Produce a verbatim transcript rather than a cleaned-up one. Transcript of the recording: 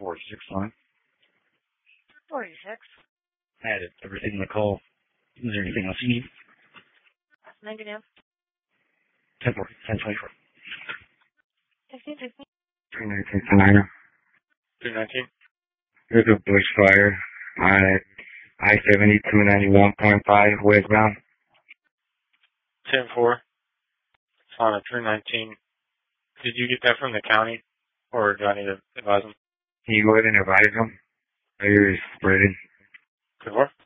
forty-six line. forty-six. Had it. Everything in the call. Is there anything else you need? Negative. ten four. ten twenty-four. fifteen fifteen. three nineteen Salina. three nineteen. There's a bush fire on I seventy-two ninety-one point five westbound. ten four. It's on a three nineteen. Did you get that from the county? Or do I need to advise them? Can you go ahead and advise them? Are you spreading? ten four.